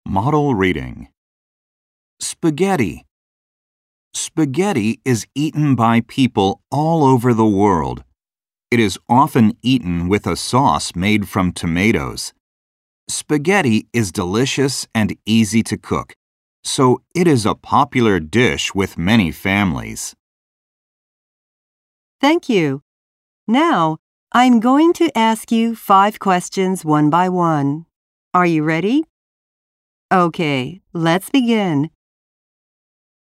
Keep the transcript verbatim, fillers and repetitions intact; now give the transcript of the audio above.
Model reading. Spaghetti. Spaghetti is eaten by people all over the world. It is often eaten with a sauce made from tomatoes. Spaghetti is delicious and easy to cook, so it is a popular dish with many families. Thank you. Now, I'm going to ask you five questions one by one. Are you ready? Okay, let's begin.